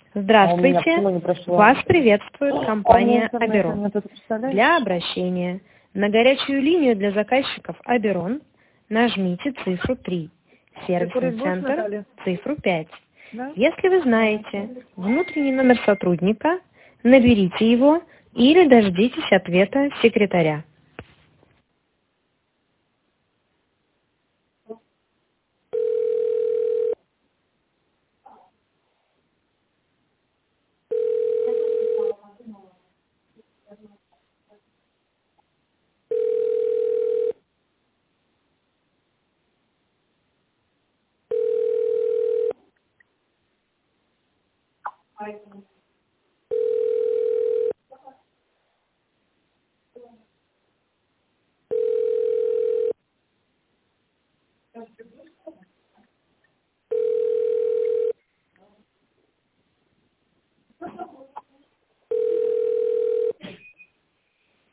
Здравствуйте. Вас приветствует компания Аберон. Для обращения на горячую линию для заказчиков Аберон нажмите цифру 3. Сервисный центр цифру 5. Если вы знаете внутренний номер сотрудника, наберите его или дождитесь ответа секретаря.